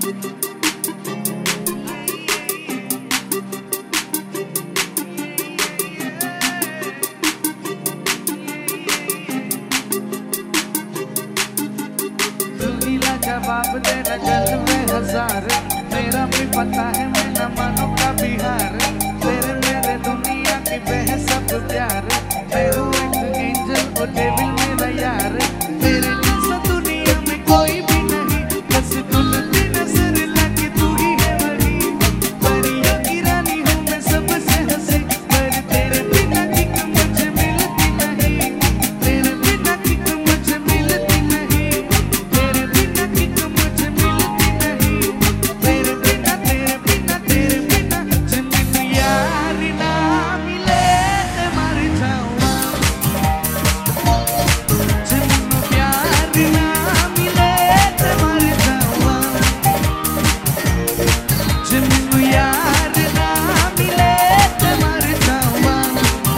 जवाब देना जल में हजार, मेरा भी पता है मैं न मानू का बिहार। तेरे मेरे दुनिया की बह सब प्यार, मैं हूँ एक एंजल और डेविल मेरा यार। तेरे जैसा दुनिया में कोई भी नहीं, बस दुल्हन नजर लगी तू ही है वही। परियों की रानी हूँ मैं सबसे हंसी, पर तेरे बिना किक मुझे मिलती नहीं। तेरे बिना किक मुझे मिलती नहीं, तेरे बिना किक मुझे मिलती नहीं। तेरे बिना तेरे बिना तेरे बिना जिंदगी यार ना मिले ते मर जाऊँ। जिंदगी प्यार ना मिले ते मर जाऊँ। जिंदगी यार ना मिले ते मर जाऊँ।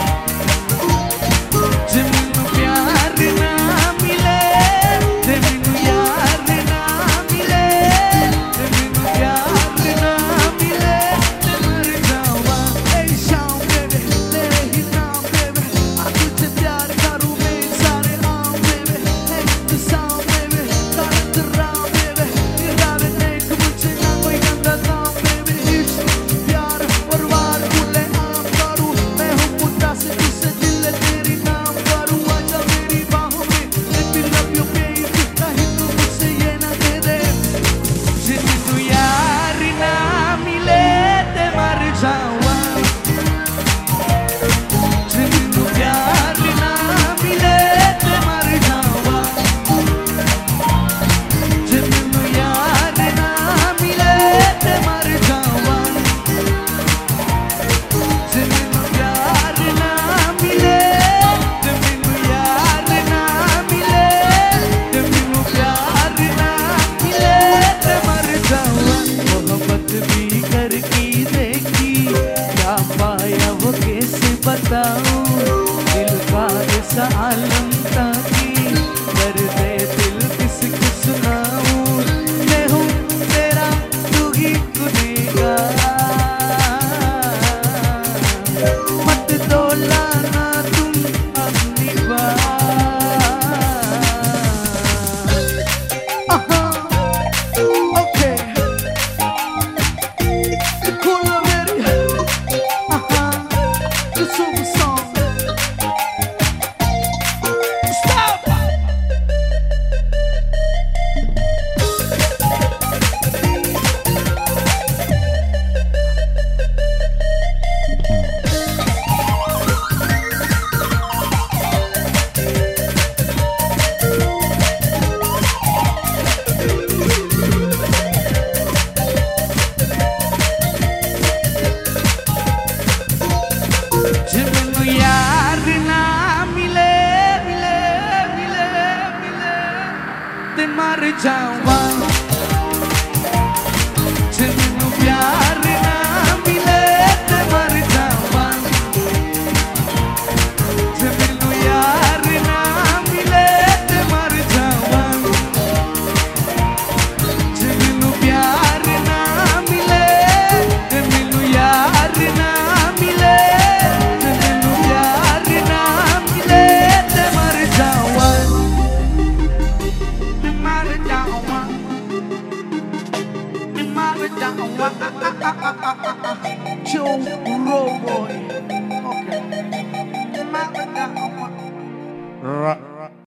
जिंदगी प्यार ना मिले, जिंदगी यार ना मिले, जिंदगी प्यार ना मिले ते मर जाऊँ। ए शाम बेबे तेरे ही नाम बेबे, आ तुझे प्यार करूँ मैं सारे आम बेबे। ए तू साम बेबे करत राम बेबे, निरावे नेक मुझे ना कोई गंदा काम बेबे। इश्क प्यार परवार खुले आम करूँ, मैं हूँ मुद्दा से तुझसे दिल तेरी नाम करूँ। आजा मेरी बाहों में let me love you baby, कहीं तू मुझसे ये ना दे दे। जिंदगी यार ना मिले ते मर जाऊँ। जिंदगी प्यार ना मिले ते मर जाऊँ। जिंदगी यार ना मिले ते मर जाऊँ। जिंदगी प्यार ना मिले, जिंदगी यार ना मिले, जिंदगी प्यार ना मिले ते मर जाऊँ। मोहब्बत भी करके देखी, क्या पाया वो कैसे बताऊं। दिल का ऐसा आलम था कि दर्दे दिल किसको सुनाऊं। मैं हूँ तेरा तू ही गुनहगार, मत डोलाना तुम अपनी बात। Okay cool already. The super song. Stop. जिंदगी यार ना मिले मिले मिले मिले ते मर जाऊँ। जिंदगी प्यार ना मिले ते मर जाऊँ। जिंदगी यार ना मिले ते मर जाऊँ। जिंदगी प्यार ना मिले, जिंदगी यार ना मिले, जिंदगी प्यार ना मिले ते मर जाऊँ। ते मर जाऊँ, ते मर जाऊँ। Joe Roboy. Okay. Te मर जाऊँ।